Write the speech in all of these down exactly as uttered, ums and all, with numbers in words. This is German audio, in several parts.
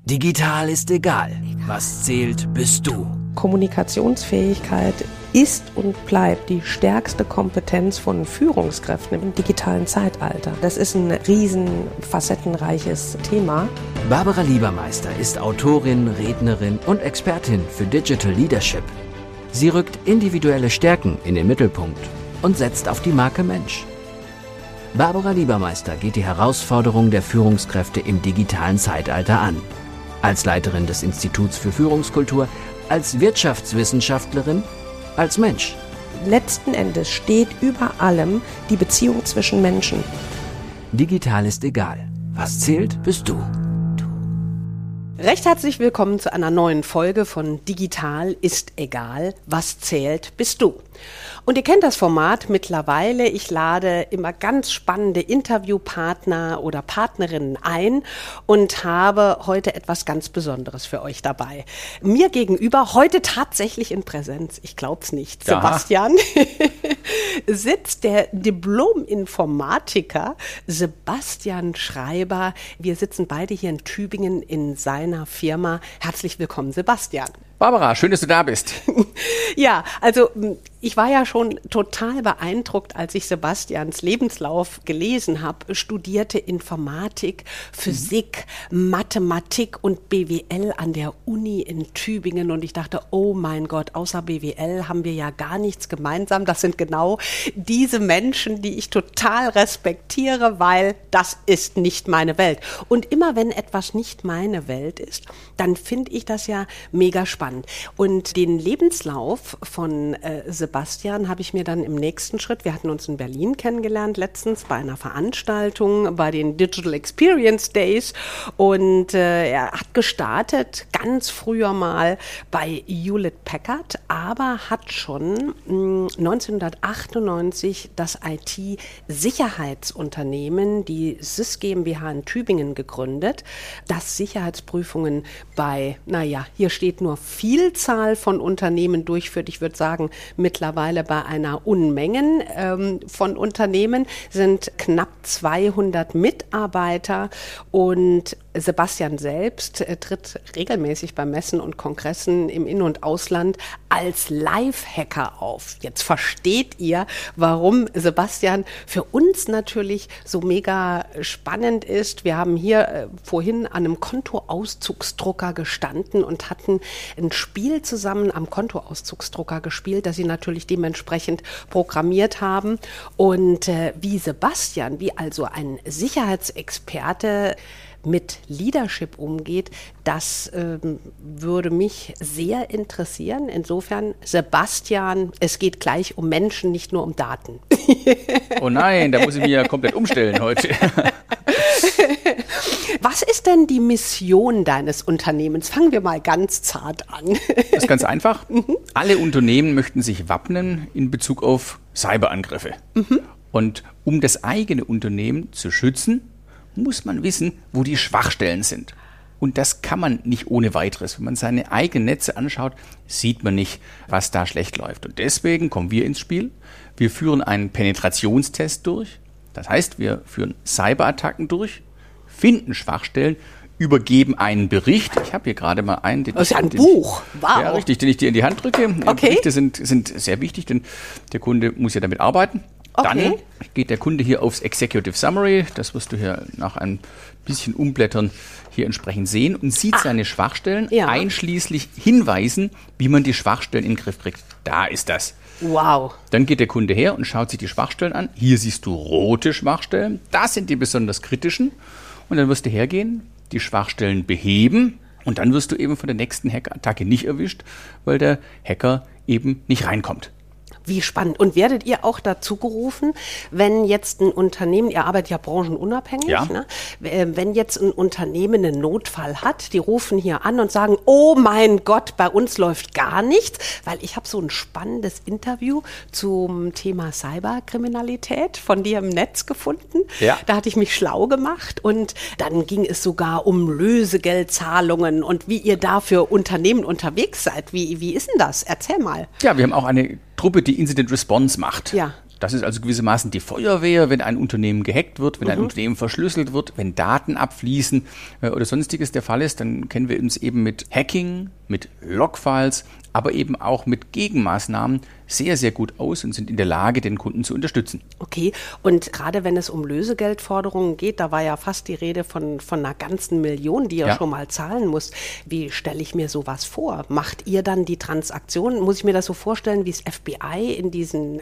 Digital ist egal. Was zählt, bist du. Kommunikationsfähigkeit ist und bleibt die stärkste Kompetenz von Führungskräften im digitalen Zeitalter. Das ist ein riesen facettenreiches Thema. Barbara Liebermeister ist Autorin, Rednerin und Expertin für Digital Leadership. Sie rückt individuelle Stärken in den Mittelpunkt und setzt auf die Marke Mensch. Barbara Liebermeister geht die Herausforderungen der Führungskräfte im digitalen Zeitalter an. Als Leiterin des Instituts für Führungskultur, als Wirtschaftswissenschaftlerin, als Mensch. Letzten Endes steht über allem die Beziehung zwischen Menschen. Digital ist egal. Was zählt, bist du. Recht herzlich willkommen zu einer neuen Folge von Digital ist egal, was zählt, bist du. Und ihr kennt das Format mittlerweile. Ich lade immer ganz spannende Interviewpartner oder Partnerinnen ein und habe heute etwas ganz Besonderes für euch dabei. Mir gegenüber, heute tatsächlich in Präsenz, ich glaub's nicht, Aha. Sebastian, sitzt der Diplom-Informatiker Sebastian Schreiber. Wir sitzen beide hier in Tübingen in seiner Firma. Herzlich willkommen, Sebastian. Barbara, schön, dass du da bist. Ja, also ich war ja schon total beeindruckt, als ich Sebastians Lebenslauf gelesen habe. Studierte Informatik, Physik, mhm. Mathematik und B W L an der Uni in Tübingen. Und ich dachte, oh mein Gott, außer B W L haben wir ja gar nichts gemeinsam. Das sind genau diese Menschen, die ich total respektiere, weil das ist nicht meine Welt. Und immer wenn etwas nicht meine Welt ist, dann finde ich das ja mega spannend. Und den Lebenslauf von äh, Sebastian habe ich mir dann im nächsten Schritt, wir hatten uns in Berlin kennengelernt letztens bei einer Veranstaltung, bei den Digital Experience Days, und äh, er hat gestartet ganz früher mal bei Hewlett Packard, aber hat schon mh, neunzehnhundertachtundneunzig das I T-Sicherheitsunternehmen, die S Y S GmbH in Tübingen gegründet, das Sicherheitsprüfungen bei, naja, hier steht nur Vielzahl von Unternehmen durchführt. Ich würde sagen, mittlerweile bei einer Unmengen ähm, von Unternehmen sind knapp zweihundert Mitarbeiter, und Sebastian selbst äh, tritt regelmäßig bei Messen und Kongressen im In- und Ausland als Live-Hacker auf. Jetzt versteht ihr, warum Sebastian für uns natürlich so mega spannend ist. Wir haben hier äh, vorhin an einem Kontoauszugsdrucker gestanden und hatten ein Spiel zusammen am Kontoauszugsdrucker gespielt, das sie natürlich dementsprechend programmiert haben. Und äh, wie Sebastian, wie also ein Sicherheitsexperte mit Leadership umgeht, das ähm, würde mich sehr interessieren. Insofern, Sebastian, es geht gleich um Menschen, nicht nur um Daten. Oh nein, da muss ich mich ja komplett umstellen heute. Was ist denn die Mission deines Unternehmens? Fangen wir mal ganz zart an. Das ist ganz einfach. Mhm. Alle Unternehmen möchten sich wappnen in Bezug auf Cyberangriffe. Mhm. Und um das eigene Unternehmen zu schützen, muss man wissen, wo die Schwachstellen sind. Und das kann man nicht ohne weiteres. Wenn man seine eigenen Netze anschaut, sieht man nicht, was da schlecht läuft. Und deswegen kommen wir ins Spiel. Wir führen einen Penetrationstest durch. Das heißt, wir führen Cyberattacken durch, finden Schwachstellen, übergeben einen Bericht. Ich habe hier gerade mal einen. Den, das ist ja ein den, Buch. Wow. Ja, richtig, den ich dir in die Hand drücke. Okay. Berichte sind, sind sehr wichtig, denn der Kunde muss ja damit arbeiten. Okay. Dann geht der Kunde hier aufs Executive Summary, das wirst du hier nach ein bisschen Umblättern hier entsprechend sehen, und sieht ah. seine Schwachstellen, ja. einschließlich Hinweisen, wie man die Schwachstellen in den Griff kriegt. Da ist das. Wow. Dann geht der Kunde her und schaut sich die Schwachstellen an. Hier siehst du rote Schwachstellen, das sind die besonders kritischen. Und dann wirst du hergehen, die Schwachstellen beheben, und dann wirst du eben von der nächsten Hackerattacke nicht erwischt, weil der Hacker eben nicht reinkommt. Wie spannend. Und werdet ihr auch dazu gerufen, wenn jetzt ein Unternehmen, ihr arbeitet ja branchenunabhängig, ja. ne? Wenn jetzt ein Unternehmen einen Notfall hat, die rufen hier an und sagen, oh mein Gott, bei uns läuft gar nichts, weil ich habe so ein spannendes Interview zum Thema Cyberkriminalität von dir im Netz gefunden. Ja. Da hatte ich mich schlau gemacht, und dann ging es sogar um Lösegeldzahlungen und wie ihr da für Unternehmen unterwegs seid. Wie, wie ist denn das? Erzähl mal. Ja, wir haben auch eine Truppe, die Incident Response macht. Ja. Das ist also gewissermaßen die Feuerwehr, wenn ein Unternehmen gehackt wird, wenn ein mhm. Unternehmen verschlüsselt wird, wenn Daten abfließen äh, oder sonstiges der Fall ist, dann kennen wir uns eben mit Hacking, mit Logfiles, aber eben auch mit Gegenmaßnahmen sehr, sehr gut aus und sind in der Lage, den Kunden zu unterstützen. Okay, und gerade wenn es um Lösegeldforderungen geht, da war ja fast die Rede von, von einer ganzen Million, die ihr ja. schon mal zahlen müsst. Wie stelle ich mir sowas vor? Macht ihr dann die Transaktion? Muss ich mir das so vorstellen, wie das F B I in diesen,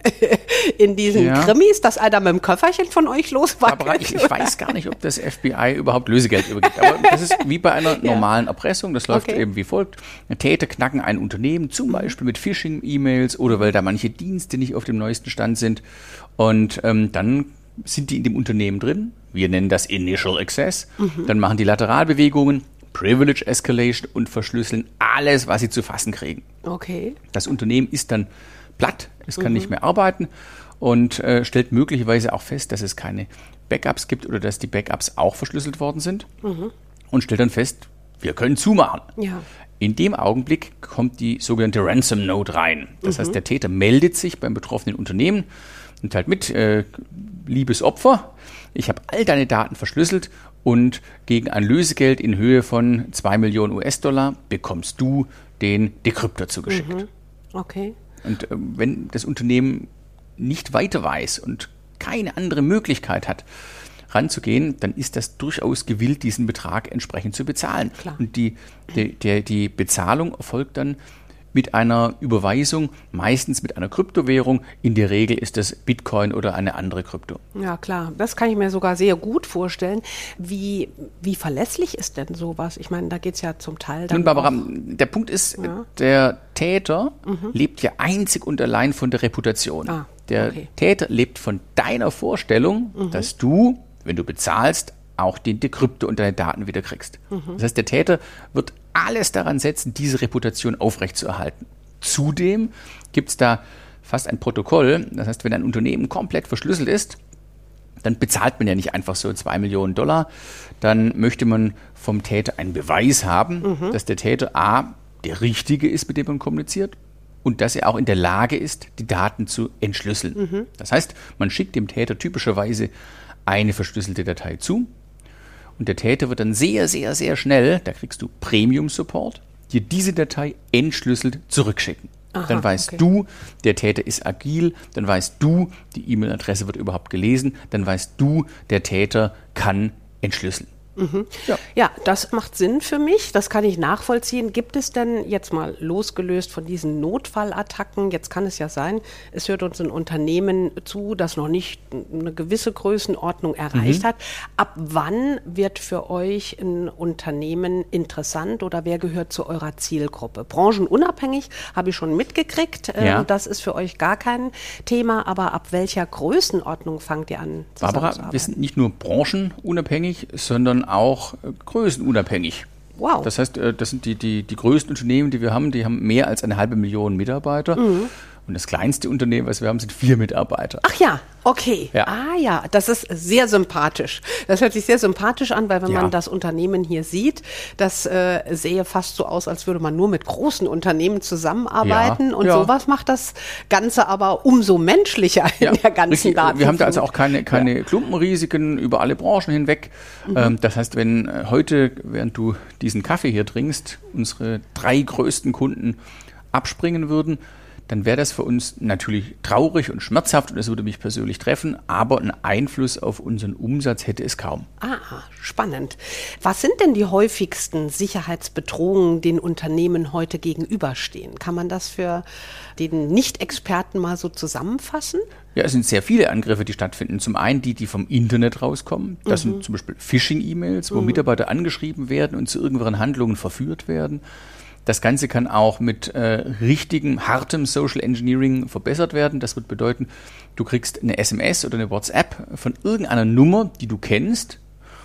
in diesen ja. Krimis, dass einer mit dem Köfferchen von euch loswackelt? Aber ich, ich weiß gar nicht, ob das F B I überhaupt Lösegeld übergibt. Aber das ist wie bei einer ja. normalen Erpressung. Das läuft okay. eben wie folgt. Täter knacken ein Unternehmen, zum mhm. Beispiel mit Phishing-E-Mails oder weil da manche Dienste nicht auf dem neuesten Stand sind. Und ähm, dann sind die in dem Unternehmen drin. Wir nennen das Initial Access. Mhm. Dann machen die Lateralbewegungen, Privilege Escalation und verschlüsseln alles, was sie zu fassen kriegen. Okay. Das Unternehmen ist dann platt, es kann mhm. nicht mehr arbeiten und äh, stellt möglicherweise auch fest, dass es keine Backups gibt oder dass die Backups auch verschlüsselt worden sind mhm. und stellt dann fest, wir können zumachen. Ja. In dem Augenblick kommt die sogenannte Ransom Note rein. Das mhm. heißt, der Täter meldet sich beim betroffenen Unternehmen und teilt mit, äh, liebes Opfer, ich habe all deine Daten verschlüsselt und gegen ein Lösegeld in Höhe von zwei Millionen U S-Dollar bekommst du den Dekrypter zugeschickt. Mhm. Okay. Und äh, wenn das Unternehmen nicht weiter weiß und keine andere Möglichkeit hat, ranzugehen, dann ist das durchaus gewillt, diesen Betrag entsprechend zu bezahlen. Klar. Und die, die, die, die Bezahlung erfolgt dann mit einer Überweisung, meistens mit einer Kryptowährung. In der Regel ist das Bitcoin oder eine andere Krypto. Ja, klar. Das kann ich mir sogar sehr gut vorstellen. Wie, wie verlässlich ist denn sowas? Ich meine, da geht es ja zum Teil dann Nun, Barbara, auch, der Punkt ist, ja. der Täter mhm. lebt ja einzig und allein von der Reputation. Ah, der okay. Täter lebt von deiner Vorstellung, mhm. dass du, wenn du bezahlst, auch den Dekrypto und deine Daten wieder kriegst. Mhm. Das heißt, der Täter wird alles daran setzen, diese Reputation aufrechtzuerhalten. Zudem gibt es da fast ein Protokoll. Das heißt, wenn ein Unternehmen komplett verschlüsselt ist, dann bezahlt man ja nicht einfach so zwei Millionen Dollar. Dann möchte man vom Täter einen Beweis haben, mhm. dass der Täter A, der Richtige ist, mit dem man kommuniziert, und dass er auch in der Lage ist, die Daten zu entschlüsseln. Mhm. Das heißt, man schickt dem Täter typischerweise eine verschlüsselte Datei zu und der Täter wird dann sehr, sehr, sehr schnell, da kriegst du Premium-Support, dir diese Datei entschlüsselt zurückschicken. Aha, dann weißt okay. du, der Täter ist agil, dann weißt du, die E-Mail-Adresse wird überhaupt gelesen, dann weißt du, der Täter kann entschlüsseln. Mhm. Ja. ja, das macht Sinn für mich, das kann ich nachvollziehen. Gibt es denn jetzt mal losgelöst von diesen Notfallattacken, jetzt kann es ja sein, es hört uns ein Unternehmen zu, das noch nicht eine gewisse Größenordnung erreicht mhm. hat. Ab wann wird für euch ein Unternehmen interessant oder wer gehört zu eurer Zielgruppe? Branchenunabhängig, habe ich schon mitgekriegt, ja. das ist für euch gar kein Thema, aber ab welcher Größenordnung fangt ihr an zusammenzuarbeiten? Barbara, wir sind nicht nur branchenunabhängig, sondern auch äh, größenunabhängig. Wow. Das heißt, äh, das sind die, die, die größten Unternehmen, die wir haben, die haben mehr als eine halbe Million Mitarbeiter. Mhm. Und das kleinste Unternehmen, was wir haben, sind vier Mitarbeiter. Ach ja, okay. Ja. Ah ja, das ist sehr sympathisch. Das hört sich sehr sympathisch an, weil wenn ja. man das Unternehmen hier sieht, das äh, sähe fast so aus, als würde man nur mit großen Unternehmen zusammenarbeiten. Ja. Und ja. sowas macht das Ganze aber umso menschlicher ja. in der ganzen Richtig. Datenflut. Wir haben da also auch keine, keine ja. Klumpenrisiken über alle Branchen hinweg. Mhm. Ähm, das heißt, wenn äh, heute, während du diesen Kaffee hier trinkst, unsere drei größten Kunden abspringen würden, dann wäre das für uns natürlich traurig und schmerzhaft und es würde mich persönlich treffen, aber einen Einfluss auf unseren Umsatz hätte es kaum. Ah, spannend. Was sind denn die häufigsten Sicherheitsbedrohungen, denen Unternehmen heute gegenüberstehen? Kann man das für den Nicht-Experten mal so zusammenfassen? Ja, es sind sehr viele Angriffe, die stattfinden. Zum einen die, die vom Internet rauskommen. Das mhm. sind zum Beispiel Phishing-E-Mails, wo mhm. Mitarbeiter angeschrieben werden und zu irgendwelchen Handlungen verführt werden. Das Ganze kann auch mit äh, richtigem, hartem Social Engineering verbessert werden. Das wird bedeuten, du kriegst eine S M S oder eine WhatsApp von irgendeiner Nummer, die du kennst.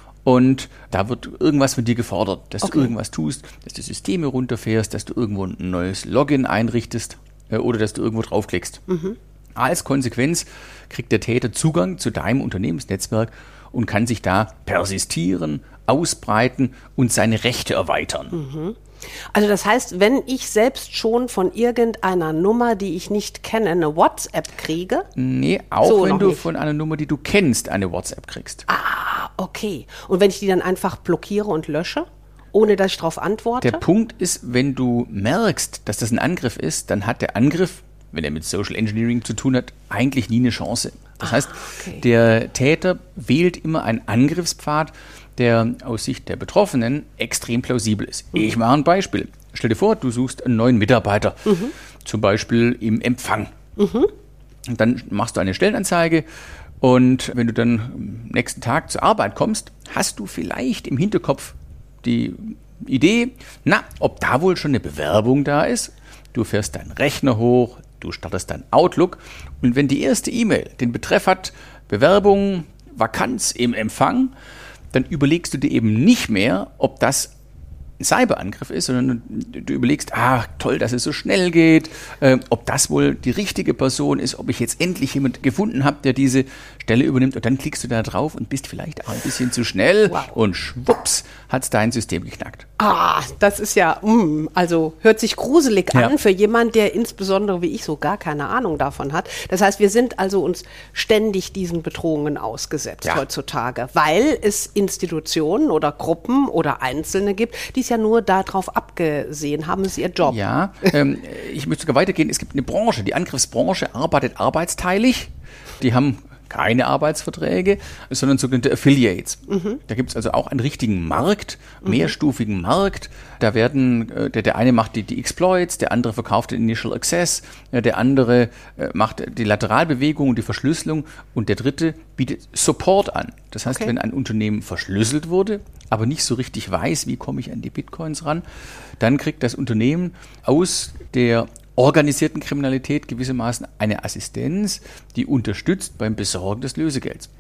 Und da wird irgendwas von dir gefordert, dass okay. du irgendwas tust, dass du Systeme runterfährst, dass du irgendwo ein neues Login einrichtest äh, oder dass du irgendwo draufklickst. Mhm. Als Konsequenz kriegt der Täter Zugang zu deinem Unternehmensnetzwerk und kann sich da persistieren, ausbreiten und seine Rechte erweitern. Mhm. Also das heißt, wenn ich selbst schon von irgendeiner Nummer, die ich nicht kenne, eine WhatsApp kriege? Nee, auch so wenn du nicht. von einer Nummer, die du kennst, eine WhatsApp kriegst. Ah, okay. Und wenn ich die dann einfach blockiere und lösche, ohne dass ich darauf antworte? Der Punkt ist, wenn du merkst, dass das ein Angriff ist, dann hat der Angriff, wenn er mit Social Engineering zu tun hat, eigentlich nie eine Chance. Das ah, heißt, okay. der Täter wählt immer einen Angriffspfad, der aus Sicht der Betroffenen extrem plausibel ist. Mhm. Ich mache ein Beispiel. Stell dir vor, du suchst einen neuen Mitarbeiter, mhm. zum Beispiel im Empfang. Mhm. Und dann machst du eine Stellenanzeige und wenn du dann am nächsten Tag zur Arbeit kommst, hast du vielleicht im Hinterkopf die Idee, na, ob da wohl schon eine Bewerbung da ist. Du fährst deinen Rechner hoch, du startest dein Outlook und wenn die erste E-Mail den Betreff hat, Bewerbung, Vakanz im Empfang, dann überlegst du dir eben nicht mehr, ob das ein Cyberangriff ist, sondern du überlegst, ah, toll, dass es so schnell geht, äh, ob das wohl die richtige Person ist, ob ich jetzt endlich jemand gefunden habe, der diese Stelle übernimmt und dann klickst du da drauf und bist vielleicht auch ein bisschen zu schnell wow. und schwupps hat es dein System geknackt. Ah, das ist ja, mh, also hört sich gruselig an ja. für jemand, der insbesondere wie ich so gar keine Ahnung davon hat. Das heißt, wir sind also uns ständig diesen Bedrohungen ausgesetzt ja. heutzutage, weil es Institutionen oder Gruppen oder Einzelne gibt, die ja nur darauf abgesehen haben, es ist ihr Job. Ja, ähm, ich möchte sogar weitergehen. Es gibt eine Branche, die Angriffsbranche arbeitet arbeitsteilig. Die haben keine Arbeitsverträge, sondern sogenannte Affiliates. Mhm. Da gibt es also auch einen richtigen Markt, mehrstufigen mhm. Markt. Da werden, äh, der, der eine macht die, die Exploits, der andere verkauft den Initial Access, äh, der andere äh, macht die Lateralbewegung und die Verschlüsselung und der dritte bietet Support an. Das heißt, okay. wenn ein Unternehmen verschlüsselt wurde, aber nicht so richtig weiß, wie komme ich an die Bitcoins ran, dann kriegt das Unternehmen aus der organisierten Kriminalität gewissermaßen eine Assistenz, die unterstützt beim Besorgen des Lösegelds.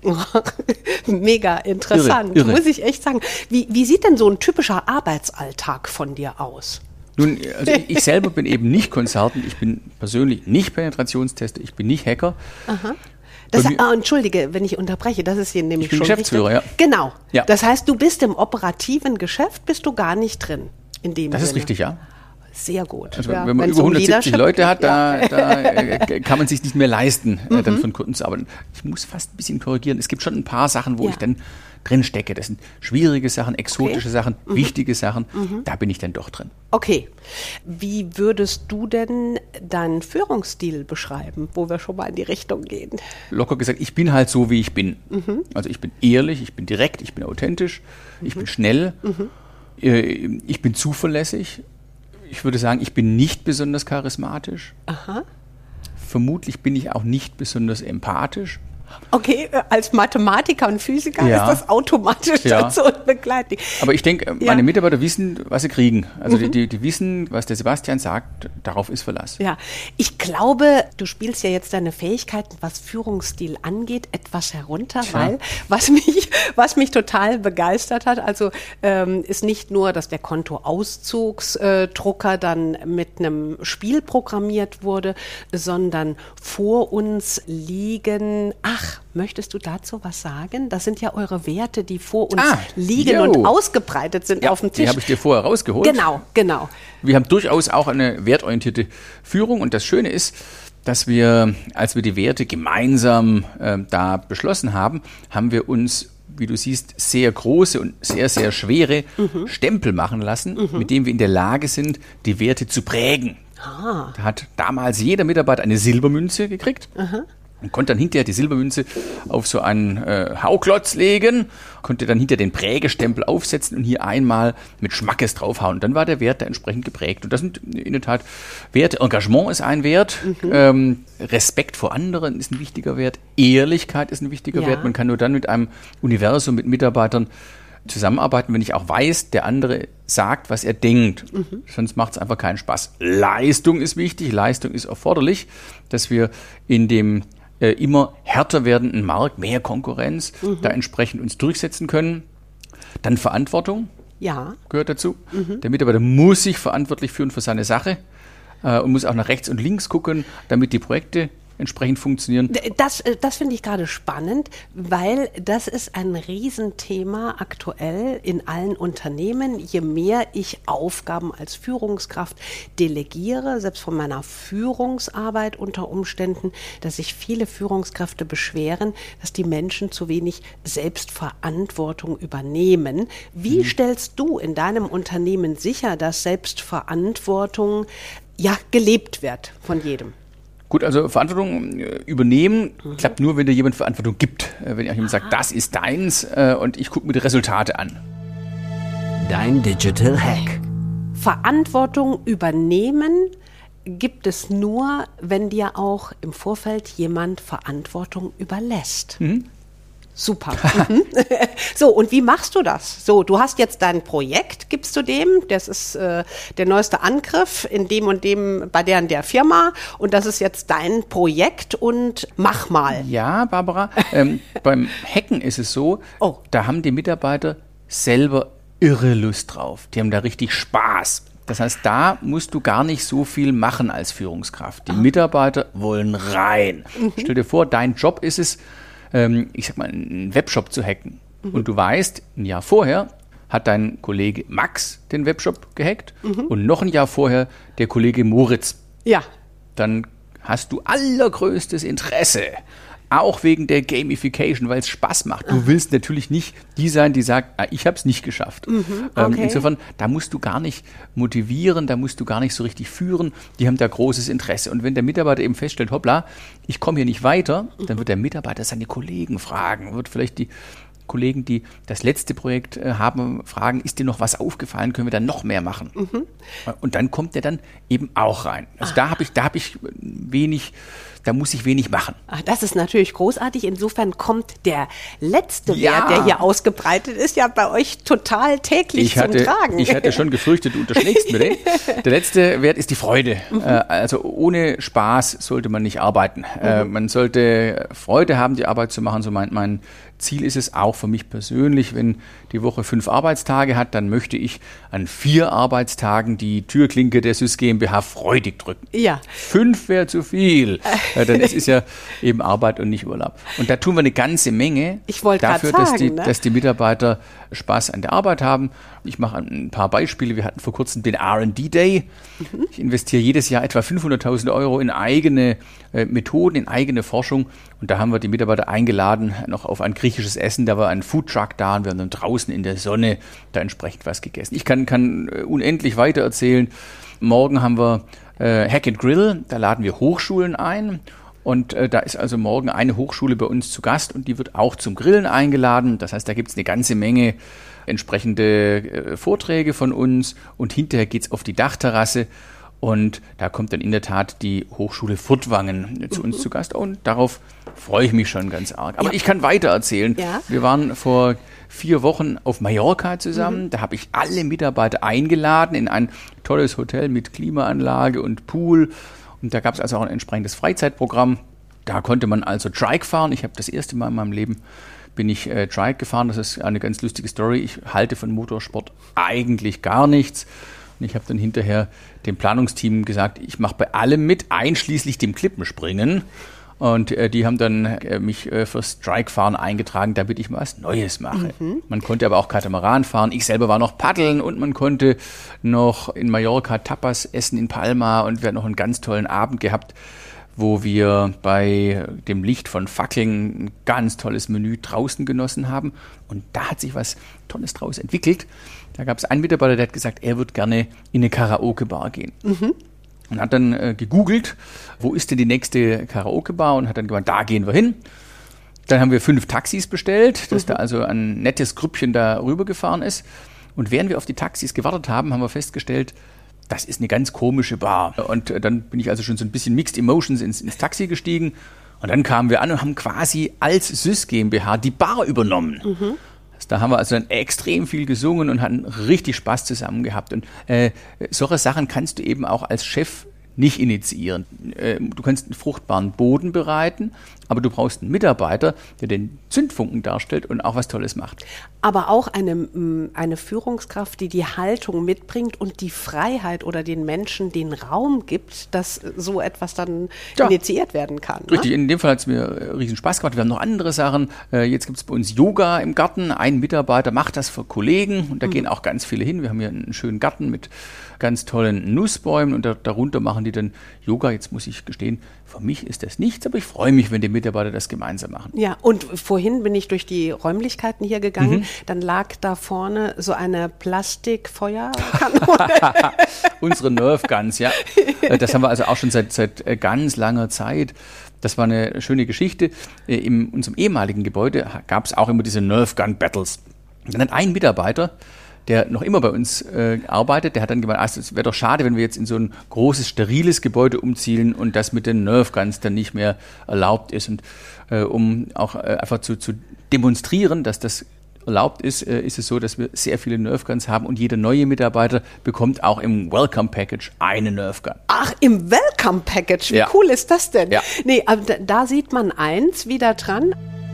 Mega interessant, irre, irre. Muss ich echt sagen. Wie, wie sieht denn so ein typischer Arbeitsalltag von dir aus? Nun, also ich selber bin eben nicht Consultant, ich bin persönlich nicht Penetrationstester, ich bin nicht Hacker. Aha. Das, ah, entschuldige, wenn ich unterbreche, das ist hier nämlich ich bin schon Geschäftsführer, richtig. Ja. Genau. Ja. Das heißt, du bist im operativen Geschäft, bist du gar nicht drin. In dem das Sinne. ist richtig, ja. Sehr gut. Also, ja, wenn man über hundertsiebzig Leute hat, da, da äh, kann man sich nicht mehr leisten, äh, dann von Kunden zu arbeiten. Ich muss fast ein bisschen korrigieren. Es gibt schon ein paar Sachen, wo ja. ich dann drin stecke. Das sind schwierige Sachen, exotische okay. Sachen, mhm. wichtige Sachen. Mhm. Da bin ich dann doch drin. Okay. Wie würdest du denn deinen Führungsstil beschreiben, wo wir schon mal in die Richtung gehen? Locker gesagt, ich bin halt so, wie ich bin. Mhm. Also ich bin ehrlich, ich bin direkt, ich bin authentisch, mhm. ich bin schnell, mhm. äh, ich bin zuverlässig. Ich würde sagen, ich bin nicht besonders charismatisch. Aha. Vermutlich bin ich auch nicht besonders empathisch. Okay, als Mathematiker und Physiker ja. ist das automatisch ja. dazu begleitet. Aber ich denke, meine ja. Mitarbeiter wissen, was sie kriegen. Also mhm. die, die wissen, was der Sebastian sagt, darauf ist Verlass. Ja, ich glaube, du spielst ja jetzt deine Fähigkeiten, was Führungsstil angeht, etwas herunter, Tja. weil was mich, was mich total begeistert hat, also ähm, ist nicht nur, dass der Kontoauszugsdrucker äh, dann mit einem Spiel programmiert wurde, sondern vor uns liegen, ach, möchtest du dazu was sagen? Das sind ja eure Werte, die vor uns ah, liegen yo. und ausgebreitet sind ja, auf dem Tisch. Die habe ich dir vorher rausgeholt. Genau, genau. Wir haben durchaus auch eine wertorientierte Führung und das Schöne ist, dass wir, als wir die Werte gemeinsam äh, da beschlossen haben, haben wir uns, wie du siehst, sehr große und sehr, sehr schwere mhm. Stempel machen lassen, mhm. mit denen wir in der Lage sind, die Werte zu prägen. Ah. Da hat damals jeder Mitarbeiter eine Silbermünze gekriegt. Aha. Und konnte dann hinterher die Silbermünze auf so einen äh, Hauklotz legen, konnte dann hinter den Prägestempel aufsetzen und hier einmal mit Schmackes draufhauen. Und dann war der Wert da entsprechend geprägt. Und das sind in der Tat Werte. Engagement ist ein Wert, mhm. ähm, Respekt vor anderen ist ein wichtiger Wert, Ehrlichkeit ist ein wichtiger ja. Wert. Man kann nur dann mit einem Universum, mit Mitarbeitern zusammenarbeiten, wenn ich auch weiß, der andere sagt, was er denkt. Mhm. Sonst macht es einfach keinen Spaß. Leistung ist wichtig, Leistung ist erforderlich, dass wir in dem äh, immer härter werdenden Markt, mehr Konkurrenz, mhm. da entsprechend uns durchsetzen können. Dann Verantwortung ja. gehört dazu. Mhm. Der Mitarbeiter muss sich verantwortlich fühlen für seine Sache äh, und muss auch nach rechts und links gucken, damit die Projekte entsprechend funktionieren. Das, das finde ich gerade spannend, weil das ist ein Riesenthema aktuell in allen Unternehmen. Je mehr ich Aufgaben als Führungskraft delegiere, selbst von meiner Führungsarbeit unter Umständen, dass sich viele Führungskräfte beschweren, dass die Menschen zu wenig Selbstverantwortung übernehmen. Wie mhm. stellst du in deinem Unternehmen sicher, dass Selbstverantwortung ja gelebt wird von jedem? Gut, also Verantwortung äh, übernehmen mhm. klappt nur, wenn dir jemand Verantwortung gibt. Äh, wenn jemand sagt, das ist deins äh, und ich gucke mir die Resultate an. Dein Digital Hack. Verantwortung übernehmen gibt es nur, wenn dir auch im Vorfeld jemand Verantwortung überlässt. Mhm. Super. Mhm. So, und wie machst du das? So, du hast jetzt dein Projekt, gibst du dem, das ist äh, der neueste Angriff in dem und dem, bei der und der Firma und das ist jetzt dein Projekt und mach mal. Ja, Barbara, ähm, beim Hacken ist es so, oh. da haben die Mitarbeiter selber irre Lust drauf. Die haben da richtig Spaß. Das heißt, da musst du gar nicht so viel machen als Führungskraft. Die Mitarbeiter wollen rein. Mhm. Stell dir vor, dein Job ist es, ich sag mal, einen Webshop zu hacken. Mhm. Und du weißt, ein Jahr vorher hat dein Kollege Max den Webshop gehackt mhm. und noch ein Jahr vorher der Kollege Moritz. Ja. Dann hast du allergrößtes Interesse, auch wegen der Gamification, weil es Spaß macht. Du Ach. willst natürlich nicht die sein, die sagt, ah, ich habe es nicht geschafft. Mhm, okay. ähm, insofern, da musst du gar nicht motivieren, da musst du gar nicht so richtig führen. Die haben da großes Interesse. Und wenn der Mitarbeiter eben feststellt, hoppla, ich komme hier nicht weiter, mhm. dann wird der Mitarbeiter seine Kollegen fragen, wird vielleicht die Kollegen, die das letzte Projekt äh, haben, fragen, ist dir noch was aufgefallen, können wir dann noch mehr machen? Mhm. Und dann kommt der dann eben auch rein. Also ah. da habe ich, da habe ich wenig, da muss ich wenig machen. Ach, das ist natürlich großartig. Insofern kommt der letzte ja. Wert, der hier ausgebreitet ist, ja bei euch total täglich ich zum hatte, Tragen. Ich hatte schon gefürchtet, du unterschlägst mir den. Der letzte Wert ist die Freude. Mhm. Äh, also ohne Spaß sollte man nicht arbeiten. Mhm. Äh, man sollte Freude haben, die Arbeit zu machen, so meint mein Ziel ist es auch für mich persönlich, wenn die Woche fünf Arbeitstage hat, dann möchte ich an vier Arbeitstagen die Türklinke der Sys GmbH freudig drücken. Ja. Fünf wäre zu viel. Äh, dann ist es ja eben Arbeit und nicht Urlaub. Und da tun wir eine ganze Menge ich wollte dafür, sagen, dass, die, ne? dass die Mitarbeiter Spaß an der Arbeit haben. Ich mache ein paar Beispiele. Wir hatten vor kurzem den R and D Day. Mhm. Ich investiere jedes Jahr etwa fünfhunderttausend Euro in eigene äh, Methoden, in eigene Forschung. Und da haben wir die Mitarbeiter eingeladen, noch auf ein griechisches Essen. Da war ein Foodtruck da und wir haben dann draußen in der Sonne da entsprechend was gegessen. Ich kann, kann unendlich weiter erzählen. Morgen haben wir äh, Hack and Grill. Da laden wir Hochschulen ein. Und äh, da ist also morgen eine Hochschule bei uns zu Gast und die wird auch zum Grillen eingeladen. Das heißt, da gibt es eine ganze Menge entsprechende äh, Vorträge von uns und hinterher geht's auf die Dachterrasse und da kommt dann in der Tat die Hochschule Furtwangen äh, zu uns mhm. zu Gast und darauf freue ich mich schon ganz arg. Aber ja. ich kann weiter erzählen. Ja. Wir waren vor vier Wochen auf Mallorca zusammen. Mhm. Da habe ich alle Mitarbeiter eingeladen in ein tolles Hotel mit Klimaanlage und Pool. Und da gab es also auch ein entsprechendes Freizeitprogramm. Da konnte man also Trike fahren. Ich habe das erste Mal in meinem Leben bin ich äh, Trike gefahren. Das ist eine ganz lustige Story. Ich halte von Motorsport eigentlich gar nichts. Und ich habe dann hinterher dem Planungsteam gesagt, ich mache bei allem mit, einschließlich dem Klippenspringen. Und äh, die haben dann äh, mich äh, fürs Trike-Fahren eingetragen, damit ich mal was Neues mache. Mhm. Man konnte aber auch Katamaran fahren. Ich selber war noch paddeln und man konnte noch in Mallorca Tapas essen in Palma. Und wir hatten noch einen ganz tollen Abend gehabt, wo wir bei dem Licht von Fackeln ein ganz tolles Menü draußen genossen haben. Und da hat sich was Tolles draus entwickelt. Da gab es einen Mitarbeiter, der hat gesagt, er würde gerne in eine Karaoke-Bar gehen. Mhm. Und hat dann äh, gegoogelt, wo ist denn die nächste Karaoke-Bar und hat dann gemeint, da gehen wir hin. Dann haben wir fünf Taxis bestellt, dass mhm. da also ein nettes Grüppchen da rübergefahren ist. Und während wir auf die Taxis gewartet haben, haben wir festgestellt, das ist eine ganz komische Bar. Und äh, dann bin ich also schon so ein bisschen Mixed Emotions ins, ins Taxi gestiegen. Und dann kamen wir an und haben quasi als Sys GmbH die Bar übernommen. Mhm. Da haben wir also dann extrem viel gesungen und hatten richtig Spaß zusammen gehabt. Und äh, solche Sachen kannst du eben auch als Chef nicht initiieren. Du kannst einen fruchtbaren Boden bereiten, aber du brauchst einen Mitarbeiter, der den Zündfunken darstellt und auch was Tolles macht. Aber auch eine, eine Führungskraft, die die Haltung mitbringt und die Freiheit oder den Menschen den Raum gibt, dass so etwas dann ja. initiiert werden kann. Richtig, ne? In dem Fall hat es mir riesen Spaß gemacht. Wir haben noch andere Sachen. Jetzt gibt es bei uns Yoga im Garten. Ein Mitarbeiter macht das für Kollegen und da mhm. gehen auch ganz viele hin. Wir haben hier einen schönen Garten mit ganz tollen Nussbäumen und da, darunter machen die dann Yoga. Jetzt muss ich gestehen, für mich ist das nichts, aber ich freue mich, wenn die Mitarbeiter das gemeinsam machen. Ja, und vorhin bin ich durch die Räumlichkeiten hier gegangen, mhm. dann lag da vorne so eine Plastikfeuerkanone. Unsere Nerf Guns, ja. Das haben wir also auch schon seit, seit ganz langer Zeit. Das war eine schöne Geschichte. In unserem ehemaligen Gebäude gab es auch immer diese Nerf Gun Battles. Und dann hat ein Mitarbeiter, der noch immer bei uns äh, arbeitet, der hat dann gemeint, es wäre doch schade, wenn wir jetzt in so ein großes, steriles Gebäude umziehen und das mit den Nerf Guns dann nicht mehr erlaubt ist. Und äh, um auch äh, einfach zu, zu demonstrieren, dass das erlaubt ist, äh, ist es so, dass wir sehr viele Nerf Guns haben und jeder neue Mitarbeiter bekommt auch im Welcome Package eine Nerf Gun. Ach, im Welcome Package? Wie ja. cool ist das denn? Ja. Nee, aber da, da sieht man eins wieder dran.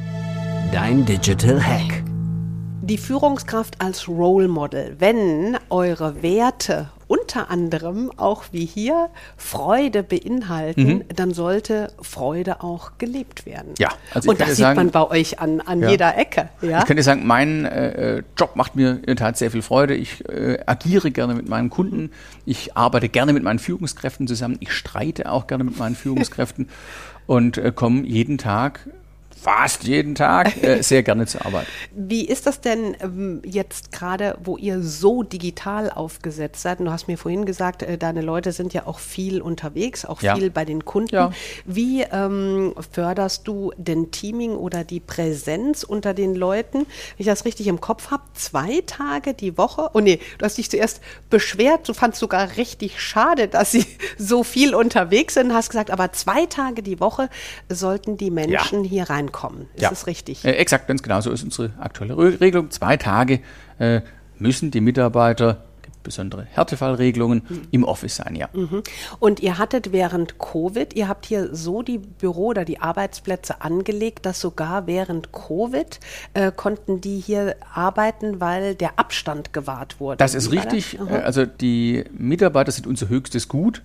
Dein Digital Hack. Die Führungskraft als Role Model, wenn eure Werte unter anderem auch wie hier Freude beinhalten, mhm. dann sollte Freude auch gelebt werden. Ja, also und das sieht sagen, man bei euch an, an ja. jeder Ecke. Ja? Ich könnte sagen, mein äh, Job macht mir in der Tat sehr viel Freude. Ich äh, agiere gerne mit meinen Kunden. Ich arbeite gerne mit meinen Führungskräften zusammen. Ich streite auch gerne mit meinen Führungskräften und äh, komme jeden Tag fast jeden Tag äh, sehr gerne zur Arbeit. Wie ist das denn ähm, jetzt gerade, wo ihr so digital aufgesetzt seid? Du hast mir vorhin gesagt, äh, deine Leute sind ja auch viel unterwegs, auch ja. viel bei den Kunden. Ja. Wie ähm, förderst du den Teaming oder die Präsenz unter den Leuten? Wenn ich das richtig im Kopf habe, zwei Tage die Woche? Oh nee, du hast dich zuerst beschwert, du fandst sogar richtig schade, dass sie so viel unterwegs sind, hast gesagt, aber zwei Tage die Woche sollten die Menschen ja. hier reinkommen. Kommen. Ist ja. das richtig? Äh, exakt, ganz genau. So ist unsere aktuelle Re- Regelung. Zwei Tage äh, müssen die Mitarbeiter, gibt besondere Härtefallregelungen, mhm. im Office sein, ja. Mhm. Und ihr hattet während Covid, ihr habt hier so die Büro- oder die Arbeitsplätze angelegt, dass sogar während Covid äh, konnten die hier arbeiten, weil der Abstand gewahrt wurde. Das ist richtig. Das? Also die Mitarbeiter sind unser höchstes Gut.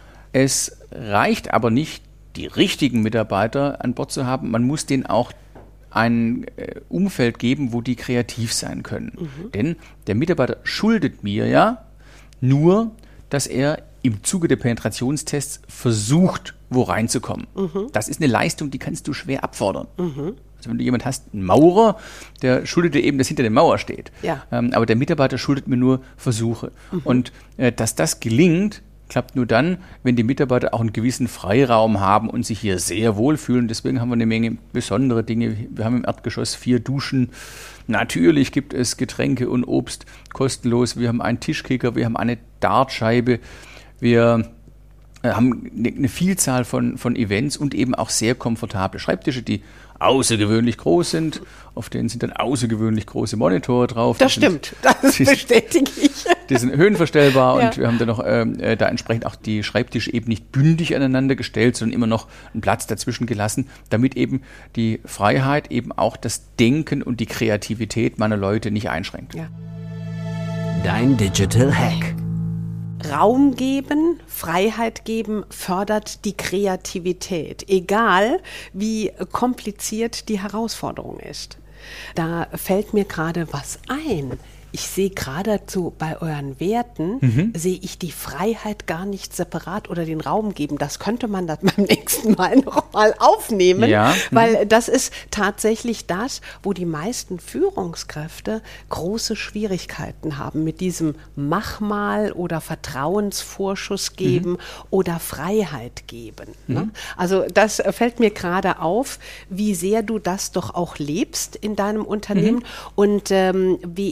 Es reicht aber nicht, die richtigen Mitarbeiter an Bord zu haben. Man muss denen auch ein äh, Umfeld geben, wo die kreativ sein können. Mhm. Denn der Mitarbeiter schuldet mir ja nur, dass er im Zuge der Penetrationstests versucht, wo reinzukommen. Mhm. Das ist eine Leistung, die kannst du schwer abfordern. Mhm. Also wenn du jemanden hast, einen Maurer, der schuldet dir eben, dass hinter der Mauer steht. Ja. Ähm, aber der Mitarbeiter schuldet mir nur Versuche. Mhm. Und äh, dass das gelingt, klappt nur dann, wenn die Mitarbeiter auch einen gewissen Freiraum haben und sich hier sehr wohlfühlen. Deswegen haben wir eine Menge besondere Dinge. Wir haben im Erdgeschoss vier Duschen. Natürlich gibt es Getränke und Obst kostenlos. Wir haben einen Tischkicker, wir haben eine Dartscheibe. Wir haben eine Vielzahl von, von Events und eben auch sehr komfortable Schreibtische, die außergewöhnlich groß sind. Auf denen sind dann außergewöhnlich große Monitore drauf. Das die stimmt, sind, das die, bestätige ich. Die sind höhenverstellbar ja. und wir haben dann noch äh, da entsprechend auch die Schreibtische eben nicht bündig aneinander gestellt, sondern immer noch einen Platz dazwischen gelassen, damit eben die Freiheit eben auch das Denken und die Kreativität meiner Leute nicht einschränkt. Ja. Dein Digital Hack. Raum geben, Freiheit geben, fördert die Kreativität, egal wie kompliziert die Herausforderung ist. Da fällt mir gerade was ein. Ich sehe geradezu bei euren Werten, mhm. sehe ich die Freiheit gar nicht separat oder den Raum geben. Das könnte man das beim nächsten Mal noch mal aufnehmen, ja. weil das ist tatsächlich das, wo die meisten Führungskräfte große Schwierigkeiten haben mit diesem Mach mal oder Vertrauensvorschuss geben mhm. oder Freiheit geben. Mhm. Ne? Also das fällt mir gerade auf, wie sehr du das doch auch lebst in deinem Unternehmen mhm. und ähm, wie ist das denn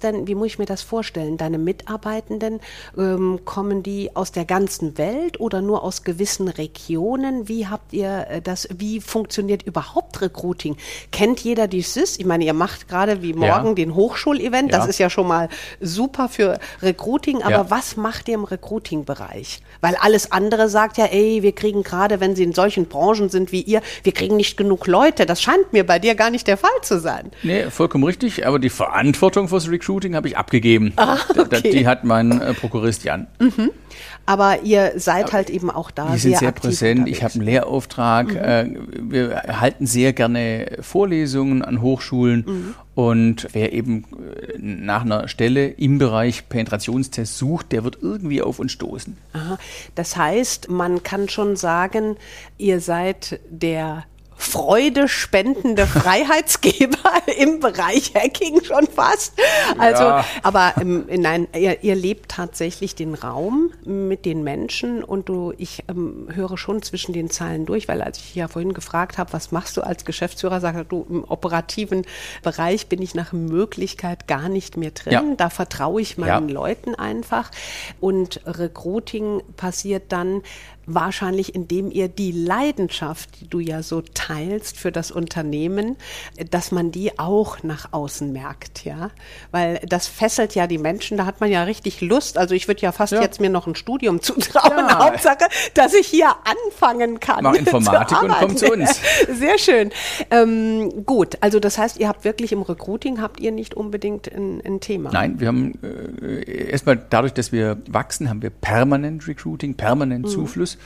denn, wie muss ich mir das vorstellen? Deine Mitarbeitenden, ähm, kommen die aus der ganzen Welt oder nur aus gewissen Regionen? Wie habt ihr äh, das, wie funktioniert überhaupt Recruiting? Kennt jeder die S I S? Ich meine, ihr macht gerade wie morgen ja. den Hochschulevent, das ja. ist ja schon mal super für Recruiting, aber ja. was macht ihr im Recruiting-Bereich? Weil alles andere sagt ja, ey, wir kriegen gerade, wenn sie in solchen Branchen sind wie ihr, wir kriegen nicht genug Leute. Das scheint mir bei dir gar nicht der Fall zu sein. Nee, vollkommen richtig, aber die Verantwortung fürs Recruiting habe ich abgegeben. Ah, okay. Die, die hat mein äh, Prokurist Jan. Mhm. Aber ihr seid aber halt eben auch da sehr sehr, sehr aktiv präsent. unterwegs. Ich habe einen Lehrauftrag. Mhm. Äh, wir halten sehr gerne Vorlesungen an Hochschulen. Mhm. Und wer eben nach einer Stelle im Bereich Penetrationstest sucht, der wird irgendwie auf uns stoßen. Aha. Das heißt, man kann schon sagen, ihr seid der Freude spendende Freiheitsgeber im Bereich Hacking schon fast. Also, ja. aber ähm, nein, ihr, ihr lebt tatsächlich den Raum mit den Menschen und du, ich ähm, höre schon zwischen den Zeilen durch, weil als ich ja vorhin gefragt habe, was machst du als Geschäftsführer, sagst du, im operativen Bereich bin ich nach Möglichkeit gar nicht mehr drin. Ja. Da vertraue ich meinen ja. Leuten einfach und Recruiting passiert dann wahrscheinlich, indem ihr die Leidenschaft, die du ja so teilst für das Unternehmen, dass man die auch nach außen merkt, ja, weil das fesselt ja die Menschen, da hat man ja richtig Lust, also ich würde ja fast ja. jetzt mir noch ein Studium zutrauen, ja. Hauptsache, dass ich hier anfangen kann. Mach Informatik und komm zu uns. Sehr schön. Ähm, gut, also das heißt, ihr habt wirklich im Recruiting, habt ihr nicht unbedingt ein, ein Thema? Nein, wir haben äh, erstmal dadurch, dass wir wachsen, haben wir permanent Recruiting, permanent mhm. Zufluss.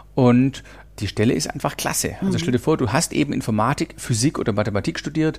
Und die Stelle ist einfach klasse. Also stell dir vor, du hast eben Informatik, Physik oder Mathematik studiert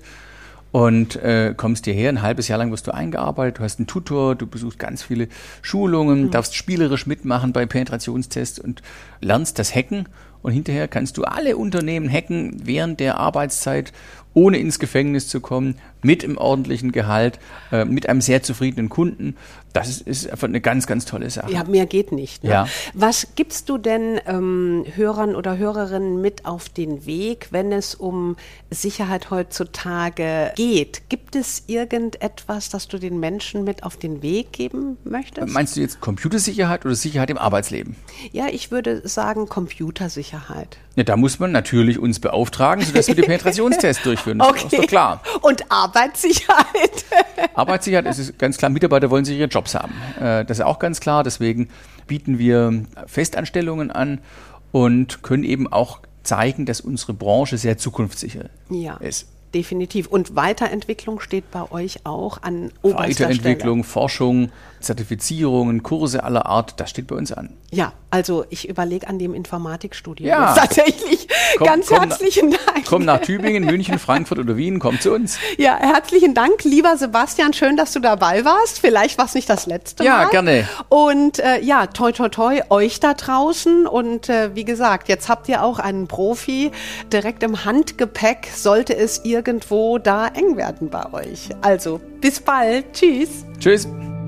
und äh, kommst hierher, ein halbes Jahr lang wirst du eingearbeitet, du hast einen Tutor, du besuchst ganz viele Schulungen, mhm. darfst spielerisch mitmachen bei Penetrationstests und lernst das Hacken. Und hinterher kannst du alle Unternehmen hacken während der Arbeitszeit, ohne ins Gefängnis zu kommen, mit einem ordentlichen Gehalt, äh, mit einem sehr zufriedenen Kunden. Das ist, ist einfach eine ganz, ganz tolle Sache. Ja, mehr geht nicht. Ne? Ja. Was gibst du denn ähm, Hörern oder Hörerinnen mit auf den Weg, wenn es um Sicherheit heutzutage geht? Gibt es irgendetwas, das du den Menschen mit auf den Weg geben möchtest? Meinst du jetzt Computersicherheit oder Sicherheit im Arbeitsleben? Ja, ich würde sagen Computersicherheit. Ja, da muss man natürlich uns beauftragen, sodass wir die Penetrationstests durchführen. Das okay. ist doch klar. Und Arbeitssicherheit? Arbeitssicherheit ist ganz klar, Mitarbeiter wollen sichere Jobs haben. Das ist auch ganz klar, deswegen bieten wir Festanstellungen an und können eben auch zeigen, dass unsere Branche sehr zukunftssicher ja. ist. Definitiv. Und Weiterentwicklung steht bei euch auch an oberster Weiterentwicklung, Stelle. Forschung, Zertifizierungen, Kurse aller Art, das steht bei uns an. Ja, also ich überlege an dem Informatikstudium. Ja. Tatsächlich komm, ganz komm herzlichen na, Dank. Komm nach Tübingen, München, Frankfurt oder Wien, komm zu uns. Ja, herzlichen Dank, lieber Sebastian. Schön, dass du dabei warst. Vielleicht war es nicht das letzte ja, Mal. Ja, gerne. Und äh, ja, toi, toi, toi, euch da draußen. Und äh, wie gesagt, jetzt habt ihr auch einen Profi direkt im Handgepäck, sollte es irgendwo da eng werden bei euch. Also, bis bald. Tschüss. Tschüss.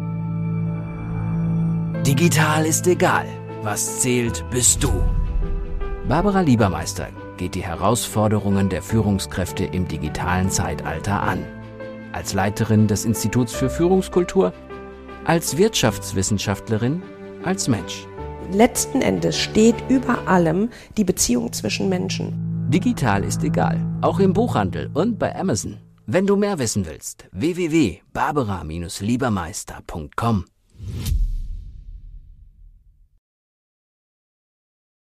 Digital ist egal. Was zählt, bist du. Barbara Liebermeister geht die Herausforderungen der Führungskräfte im digitalen Zeitalter an. Als Leiterin des Instituts für Führungskultur, als Wirtschaftswissenschaftlerin, als Mensch. Letzten Endes steht über allem die Beziehung zwischen Menschen. Digital ist egal, auch im Buchhandel und bei Amazon. Wenn du mehr wissen willst, w w w punkt barbara Bindestrich liebermeister punkt com.